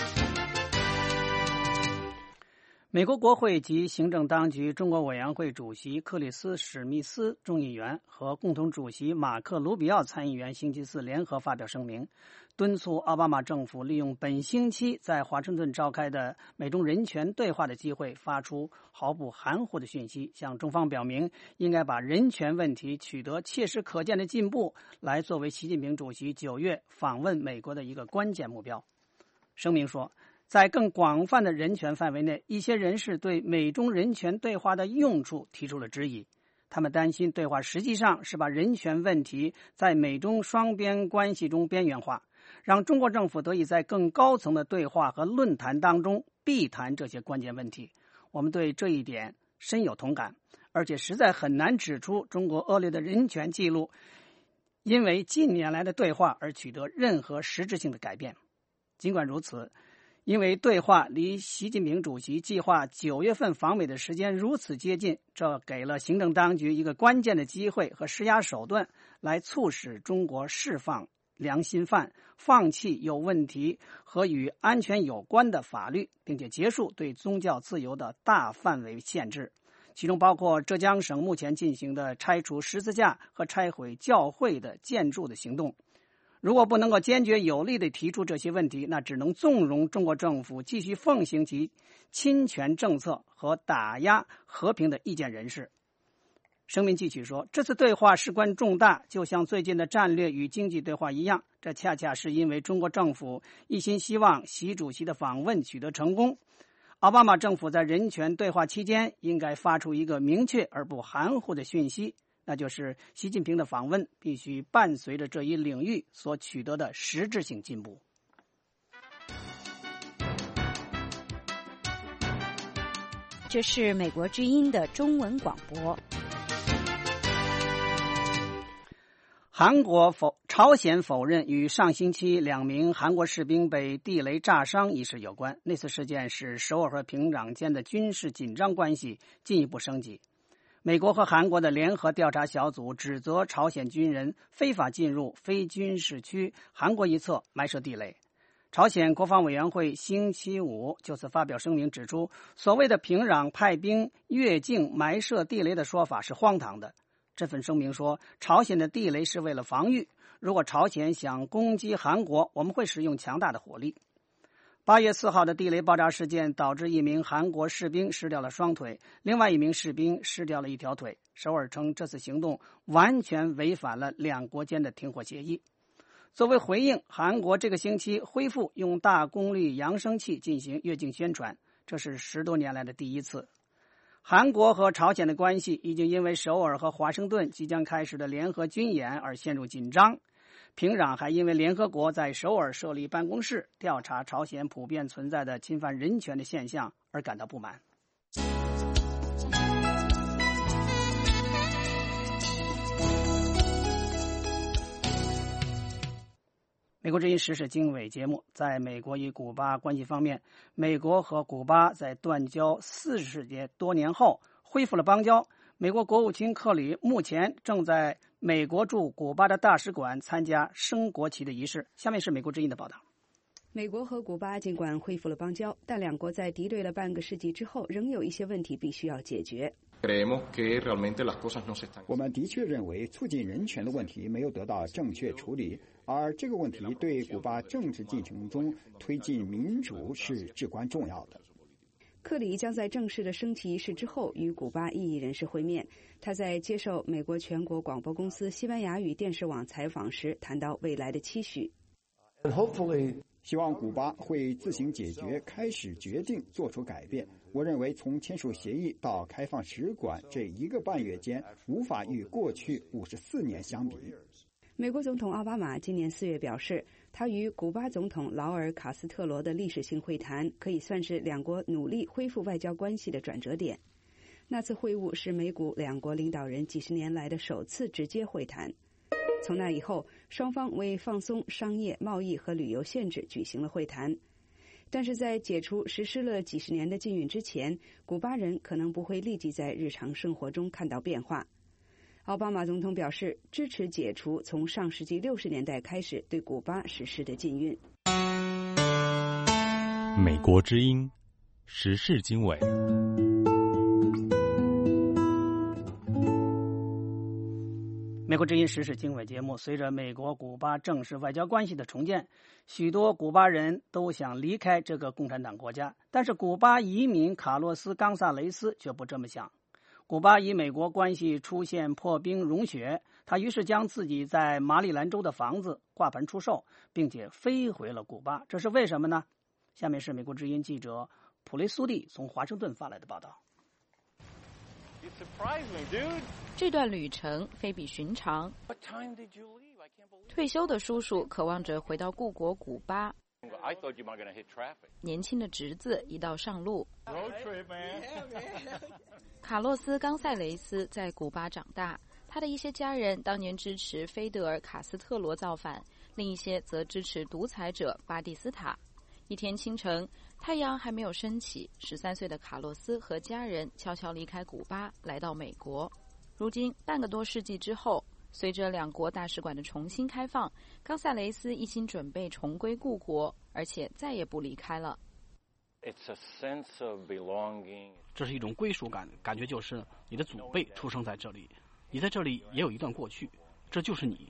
美国国会及行政当局中国委员会主席克里斯·史密斯众议员和共同主席马克·卢比奥参议员星期四联合发表声明，敦促奥巴马政府利用本星期在华盛顿召开的美中人权对话的机会，发出毫不含糊的讯息，向中方表明应该把人权问题取得切实可见的进步，来作为习近平主席九月访问美国的一个关键目标。声明说，在更广泛的人权范围内，一些人士对美中人权对话的用处提出了质疑。他们担心对话实际上是把人权问题在美中双边关系中边缘化，让中国政府得以在更高层的对话和论坛当中避谈这些关键问题。我们对这一点深有同感，而且实在很难指出中国恶劣的人权记录因为近年来的对话而取得任何实质性的改变。尽管如此，因为对话离习近平主席计划九月份访美的时间如此接近，这给了行政当局一个关键的机会和施压手段，来促使中国释放良心犯，放弃有问题和与安全有关的法律，并且结束对宗教自由的大范围限制，其中包括浙江省目前进行的拆除十字架和拆毁教会的建筑的行动。如果不能够坚决有力地提出这些问题，那只能纵容中国政府继续奉行其侵权政策和打压和平的意见人士。声明继续说，这次对话事关重大，就像最近的战略与经济对话一样，这恰恰是因为中国政府一心希望习主席的访问取得成功。奥巴马政府在人权对话期间应该发出一个明确而不含糊的讯息，那就是习近平的访问必须伴随着这一领域所取得的实质性进步。 这是美国之音的中文广播。 韩国否朝鲜否认与上星期两名韩国士兵被地雷炸伤一事有关。那次事件使首尔和平壤间的军事紧张关系进一步升级。美国和韩国的联合调查小组指责朝鲜军人非法进入非军事区韩国一侧埋设地雷。朝鲜国防委员会星期五就此发表声明指出，所谓的平壤派兵越境埋设地雷的说法是荒唐的。这份声明说，朝鲜的地雷是为了防御，如果朝鲜想攻击韩国，我们会使用强大的火力。八月四号的地雷爆炸事件导致一名韩国士兵失掉了双腿，另外一名士兵失掉了一条腿。首尔称这次行动完全违反了两国间的停火协议。作为回应，韩国这个星期恢复用大功率扬声器进行越境宣传，这是十多年来的第一次。韩国和朝鲜的关系已经因为首尔和华盛顿即将开始的联合军演而陷入紧张。平壤还因为联合国在首尔设立办公室调查朝鲜普遍存在的侵犯人权的现象而感到不满。美国之音时事经纬节目，在美国与古巴关系方面，美国和古巴在断交四十节多年后恢复了邦交。美国国务卿克里目前正在美国驻古巴的大使馆参加升国旗的仪式。下面是美国之音的报道。 美国和古巴尽管恢复了邦交，但两国在敌对了半个世纪之后，仍有一些问题必须要解决。 我们的确认为促进人权的问题没有得到正确处理，而这个问题对古巴政治进程中推进民主是至关重要的。 克里将在正式的升旗仪式之后与古巴异议人士会面。他在接受美国全国广播公司西班牙语电视网采访时谈到未来的期许。 希望古巴会自行解决，开始决定做出改变。我认为从签署协议到开放使馆这一个半月间，无法与过去五十四年相比。 美国总统奥巴马今年四月表示，他与古巴总统劳尔·卡斯特罗的历史性会谈可以算是两国努力恢复外交关系的转折点。那次会晤是美古两国领导人几十年来的首次直接会谈。从那以后，双方为放松商业、贸易和旅游限制举行了会谈。但是在解除实施了几十年的禁运之前，古巴人可能不会立即在日常生活中看到变化。奥巴马总统表示支持解除从上世纪六十年代开始对古巴实施的禁运。 美国之音时事经纬。 美国之音时事经纬节目，随着美国古巴正式外交关系的重建，许多古巴人都想离开这个共产党国家，但是古巴移民卡洛斯·冈萨雷斯却不这么想。古巴与美国关系出现破冰融雪，他于是将自己在马里兰州的房子挂牌出售，并且飞回了古巴。这是为什么呢？下面是美国之音记者普雷苏蒂从华盛顿发来的报道。 这段旅程非比寻常。退休的叔叔渴望着回到故国古巴。年轻的侄子一道上路。卡洛斯·冈塞雷斯在古巴长大，他的一些家人当年支持菲德尔·卡斯特罗造反，另一些则支持独裁者巴蒂斯塔。一天清晨，太阳还没有升起，十三岁的卡洛斯和家人悄悄离开古巴，来到美国。如今半个多世纪之后，随着两国大使馆的重新开放，冈萨雷斯一心准备重归故国，而且再也不离开了。 这是一种归属感，感觉就是你的祖辈出生在这里，你在这里也有一段过去，这就是你。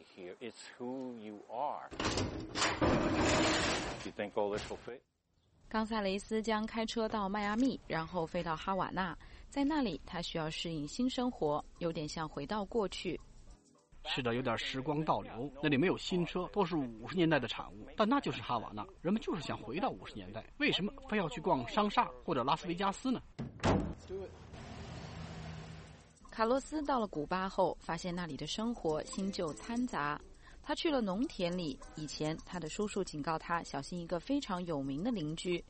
冈萨雷斯将开车到迈阿密，然后飞到哈瓦那，在那里他需要适应新生活，有点像回到过去。 是的，有点时光倒流，那里没有新车，都是五十年代的产物，但那就是哈瓦那，人们就是想回到五十年代，为什么非要去逛商厦或者拉斯维加斯呢？ 卡洛斯到了古巴后，发现那里的生活新旧掺杂。他去了农田里，以前他的叔叔警告他小心一个非常有名的邻居。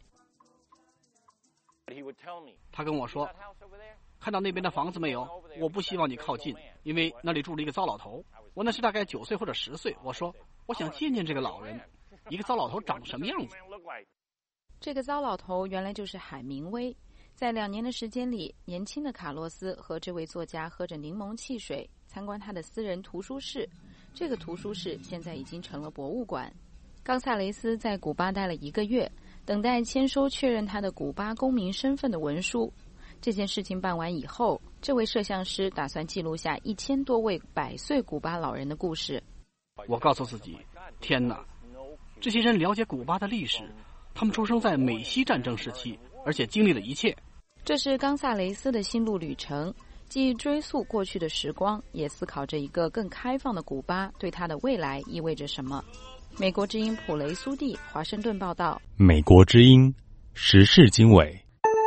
他跟我说，看到那边的房子没有？我不希望你靠近，因为那里住了一个糟老头。我那时大概九岁或者十岁，我说我想见见这个老人，一个糟老头长什么样子？ 这个糟老头原来就是海明威。在两年的时间里，年轻的卡洛斯和这位作家喝着柠檬汽水，参观他的私人图书室。这个图书室现在已经成了博物馆。冈萨雷斯在古巴待了一个月，等待签收确认他的古巴公民身份的文书。这件事情办完以后，这位摄像师打算记录下一千多位百岁古巴老人的故事。 我告诉自己，天哪，这些人了解古巴的历史，他们出生在美西战争时期，而且经历了一切。 这是冈萨雷斯的心路旅程，既追溯过去的时光，也思考着一个更开放的古巴对他的未来意味着什么。美国之音普雷苏蒂，华盛顿报道。 美国之音时事经纬。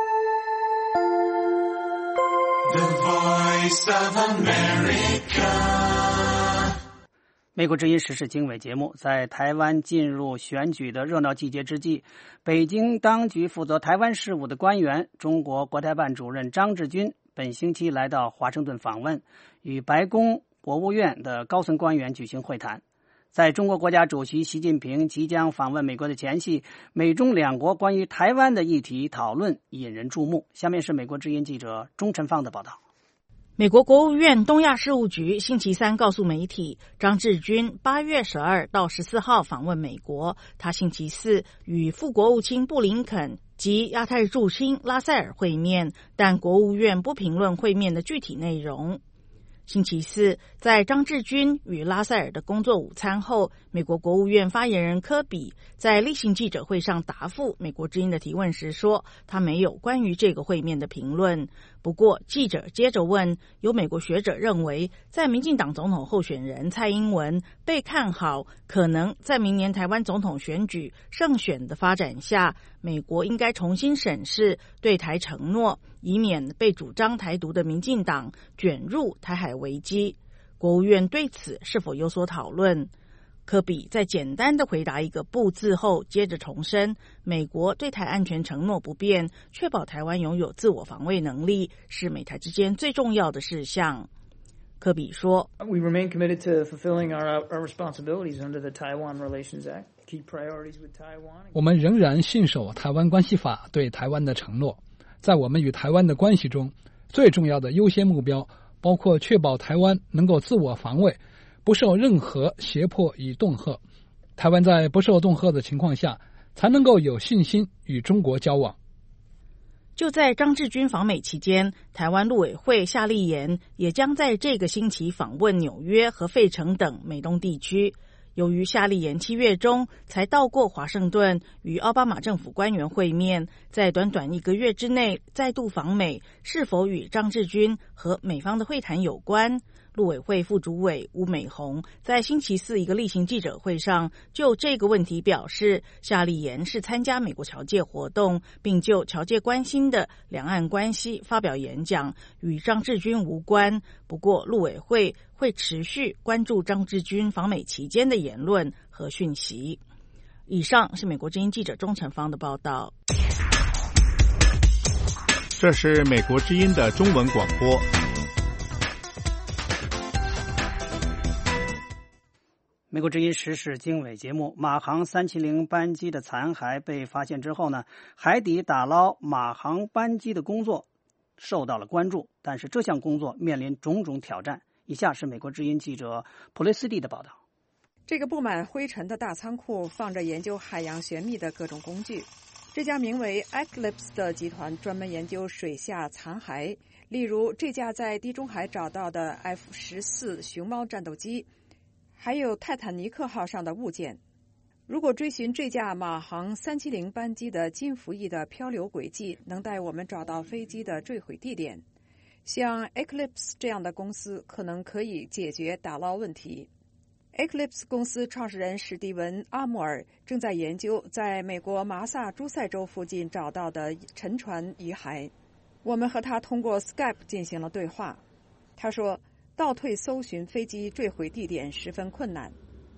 The Voice of America。 美国之音时事经纬节目，在台湾进入选举的热闹季节之际，北京当局负责台湾事务的官员，中国国台办主任张志军本星期来到华盛顿访问，与白宫、国务院的高层官员举行会谈。在中国国家主席习近平即将访问美国的前夕，美中两国关于台湾的议题讨论引人注目。下面是美国之音记者钟晨芳的报道。 美国国务院东亚事务局星期三告诉媒体，张志军八月十二到十四号访问美国，他星期四与副国务卿布林肯及亚太驻青拉塞尔会面，但国务院不评论会面的具体内容。星期四，在张志军与拉塞尔的工作午餐后，美国国务院发言人科比在例行记者会上答复美国之音的提问时说，他没有关于这个会面的评论。 不过，记者接着问，有美国学者认为，在民进党总统候选人蔡英文被看好可能在明年台湾总统选举胜选的发展下，美国应该重新审视对台承诺，以免被主张台独的民进党卷入台海危机。国务院对此是否有所讨论？科比在简单的回答一个不字后，接着重申美国对台安全承诺不变，确保台湾拥有自我防卫能力是美台之间最重要的事项。科比说 We remain committed to fulfilling our, our responsibilities under the Taiwan Relations Act. Key priorities with Taiwan. 我们仍然信守台湾关系法对台湾的承诺，在我们与台湾的关系中，最重要的优先目标包括确保台湾能够自我防卫，不受任何胁迫与恫吓。台湾在不受恫吓的情况下，才能够有信心与中国交往。 就在张志军访美期间，台湾陆委会夏立言也将在这个星期访问纽约和费城等美东地区。由于夏立言七月中才到过华盛顿与奥巴马政府官员会面，在短短一个月之内再度访美，是否与张志军和美方的会谈有关？陆委会副主委吴美红在星期四一个例行记者会上就这个问题表示，夏立言是参加美国侨界活动，并就侨界关心的两岸关系发表演讲，与张志军无关。不过陆委会会持续关注张志军访美期间的言论和讯息。以上是美国之音记者钟成芳的报道。 这是美国之音的中文广播。 美国之音时事经纬节目，马航三七零班机的残骸被发现之后呢，海底打捞马航班机的工作受到了关注，但是这项工作面临种种挑战。以下是美国之音记者普雷斯蒂的报道。 这个布满灰尘的大仓库放着研究海洋玄秘的各种工具。这家名为 Eclipse 的集团专门研究水下残骸，例如这架在地中海找到的 F 十四 熊猫战斗机，还有泰坦尼克号上的物件。如果追寻这架马航三七零班机的金服翼的漂流轨迹，能带我们找到飞机的坠毁地点。像 Eclipse 这样的公司可能可以解决打捞问题。Eclipse 公司创始人史蒂文·阿穆尔正在研究在美国麻萨诸塞州附近找到的沉船遗骸。我们和他通过 Skype 进行了对话。他说，倒退搜寻飞机坠毁地点十分困难。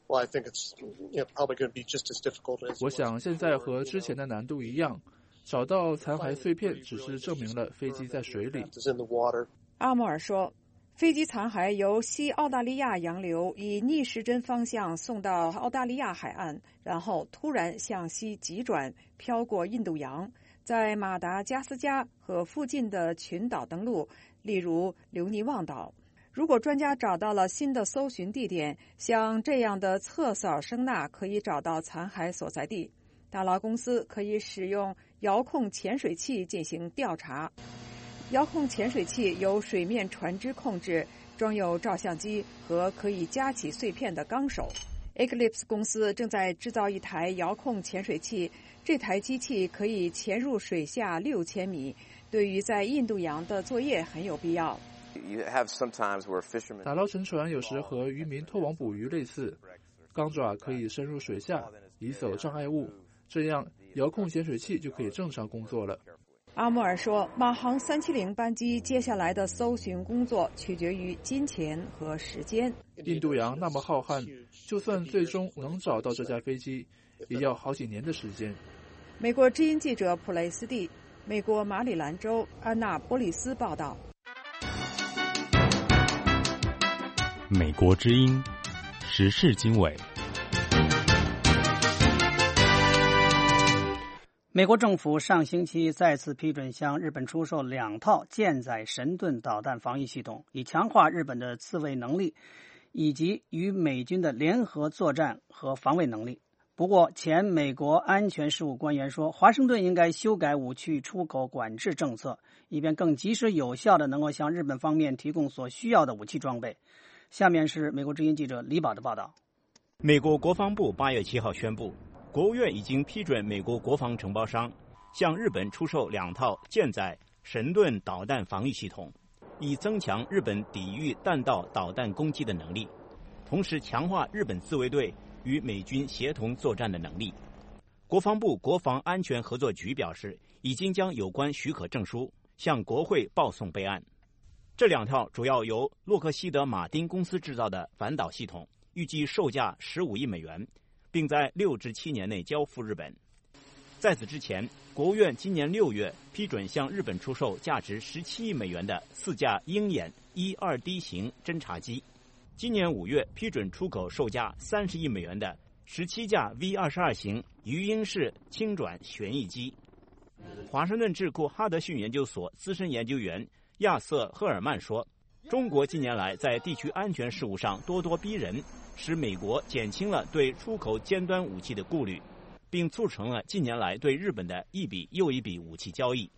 我想现在和之前的难度一样，找到残骸碎片只是证明了飞机在水里。 阿穆尔说，飞机残骸由西澳大利亚洋流以逆时针方向送到澳大利亚海岸，然后突然向西急转，飘过印度洋，在马达加斯加和附近的群岛登陆，例如留尼旺岛。如果专家找到了新的搜寻地点，像这样的侧扫声呐可以找到残骸所在地。打捞公司可以使用遥控潜水器进行调查。遥控潜水器由水面船只控制，装有照相机和可以夹起碎片的钢手。Eclipse 公司正在制造一台遥控潜水器，这台机器可以潜入水下六千米，对于在印度洋的作业很有必要。 打捞沉船有时和渔民拖网捕鱼类似，钢爪可以深入水下移走障碍物，这样遥控潜水器就可以正常工作了。 阿穆尔说，马航三七零班机接下来的搜寻工作取决于金钱和时间。 印度洋那么浩瀚，就算最终能找到这架飞机，也要好几年的时间。 美国之音记者普雷斯蒂，美国马里兰州安纳波利斯报道。 美国之音时事经纬。 美国政府上星期再次批准向日本出售两套舰载神盾导弹防御系统，以强化日本的自卫能力以及与美军的联合作战和防卫能力。不过，前美国安全事务官员说，华盛顿应该修改武器出口管制政策，以便更及时有效地能够向日本方面提供所需要的武器装备。下面是美国之音记者李宝的报道。 美国国防部八月七号宣布，国务院已经批准美国国防承包商向日本出售两套舰载神盾导弹防御系统，以增强日本抵御弹道导弹攻击的能力，同时强化日本自卫队与美军协同作战的能力。国防部国防安全合作局表示，已经将有关许可证书向国会报送备案。这两套主要由洛克希德马丁公司制造的反导系统，预计售价十五亿美元，并在六至七年内交付日本。在此之前，国务院今年六月批准向日本出售价值十七亿美元的四架鹰眼 一二 D 型侦察机。今年五月批准出口售价三十亿美元的十七架 V 二十二 型鱼鹰式轻转旋翼机。华盛顿智库哈德逊研究所资深研究员亚瑟·赫尔曼说，中国近年来在地区安全事务上咄咄逼人，使美国减轻了对出口尖端武器的顾虑，并促成了近年来对日本的一笔又一笔武器交易。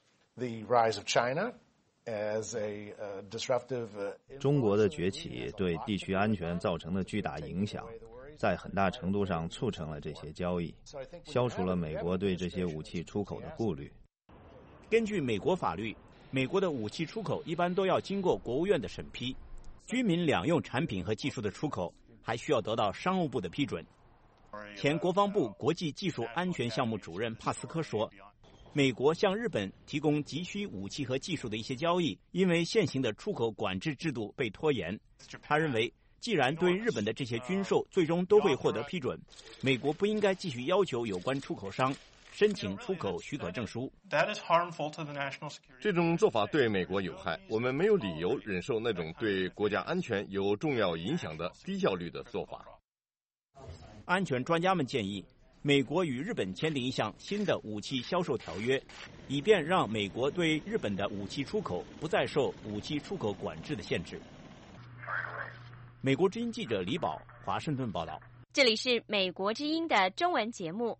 中国的崛起对地区安全造成的巨大影响，在很大程度上促成了这些交易，消除了美国对这些武器出口的顾虑。 根据美国法律，美国的武器出口一般都要经过国务院的审批，军民两用产品和技术的出口还需要得到商务部的批准。前国防部国际技术安全项目主任帕斯科说，美国向日本提供急需武器和技术的一些交易，因为现行的出口管制制度被拖延。他认为，既然对日本的这些军售最终都会获得批准，美国不应该继续要求有关出口商申请出口许可证书。 这种做法对美国有害，我们没有理由忍受那种对国家安全有重要影响的低效率的做法。 安全专家们建议，美国与日本签订一项新的武器销售条约，以便让美国对日本的武器出口不再受武器出口管制的限制。美国之音记者李宝，华盛顿报道。 这里是美国之音的中文节目。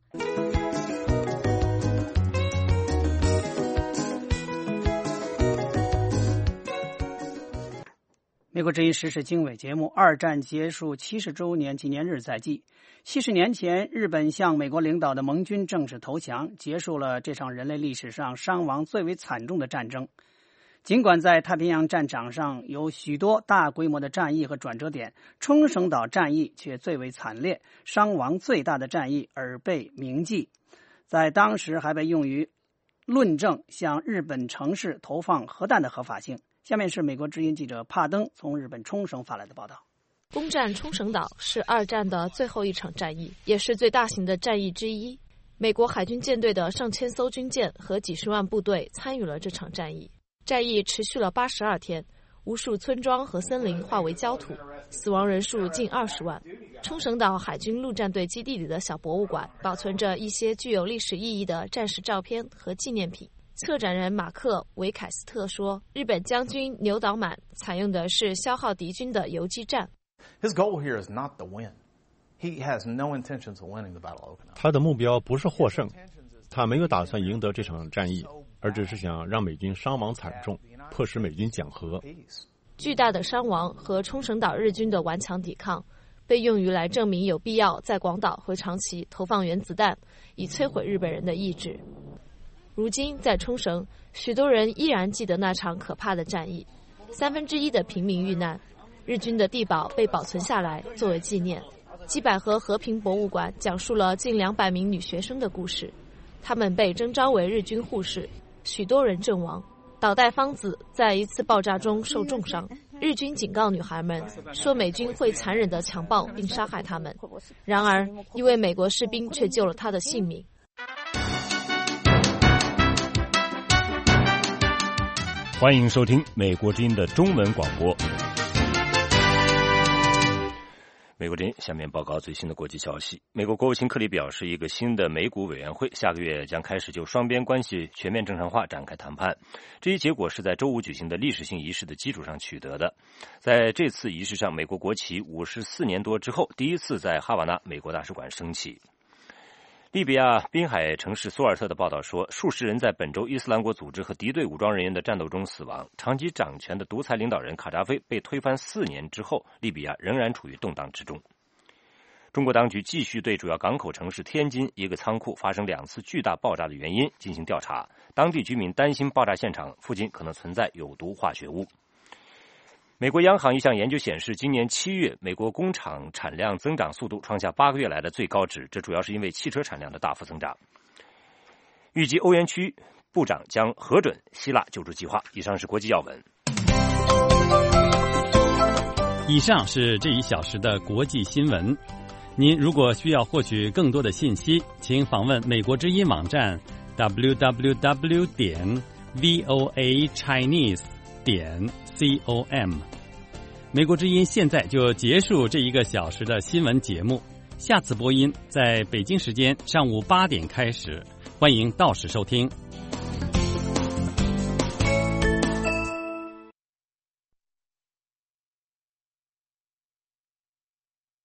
美国之音时事经纬节目，二战结束七十周年纪念日在即。七十年前，日本向美国领导的盟军正式投降，结束了这场人类历史上伤亡最为惨重的战争。尽管在太平洋战场上有许多大规模的战役和转折点，冲绳岛战役却最为惨烈，伤亡最大的战役而被铭记，在当时还被用于论证向日本城市投放核弹的合法性。下面是美国之音记者帕登从日本冲绳发来的报道。 攻占冲绳岛是二战的最后一场战役，也是最大型的战役之一。美国海军舰队的上千艘军舰和几十万部队参与了这场战役。战役持续了八十二天，无数村庄和森林化为焦土，死亡人数近二十万。冲绳岛海军陆战队基地里的小博物馆保存着一些具有历史意义的战时照片和纪念品。策展人马克·维凯斯特说，日本将军牛岛满采用的是消耗敌军的游击战。 His goal here is not to win. He has no intentions of winning the Battle of Okinawa. 他的目标不是获胜，他没有打算赢得这场战役，而只是想让美军伤亡惨重，迫使美军讲和。 巨大的伤亡和冲绳岛日军的顽强抵抗，被用于来证明有必要在广岛和长崎投放原子弹，以摧毁日本人的意志。如今在冲绳，许多人依然记得那场可怕的战役，三分之一的平民遇难，日军的地堡被保存下来作为纪念。基百合和平博物馆讲述了近两百名女学生的故事，她们被征召为日军护士，许多人阵亡。岛代芳子在一次爆炸中受重伤，日军警告女孩们说美军会残忍地强暴并杀害她们，然而一位美国士兵却救了她的性命。 欢迎收听美国之音的中文广播。美国之音下面报告最新的国际消息。美国国务卿克里表示，一个新的美股委员会下个月将开始就双边关系全面正常化展开谈判。这一结果是在周五举行的历史性仪式的基础上取得的。在这次仪式上，美国国旗五十四年多之后第一次在哈瓦那美国大使馆升起。利比亚滨海城市苏尔特的报道说，数十人在本周伊斯兰国组织和敌对武装人员的战斗中死亡。长期掌权的独裁领导人卡扎菲被推翻四年之后，利比亚仍然处于动荡之中。 中国当局继续对主要港口城市天津一个仓库发生两次巨大爆炸的原因进行调查，当地居民担心爆炸现场附近可能存在有毒化学物。美国央行一项研究显示，今年七月美国工厂产量增长速度创下八个月来的最高值，这主要是因为汽车产量的大幅增长。预计欧元区部长将核准希腊救助计划。以上是国际要闻。 以上是这一小时的国际新闻。您如果需要获取更多的信息，请访问美国之音网站 double-u double-u double-u 点 voa chinese 点 com。美国之音现在就结束这一个小时的新闻节目，下次播音在北京时间上午八点开始，欢迎到时收听。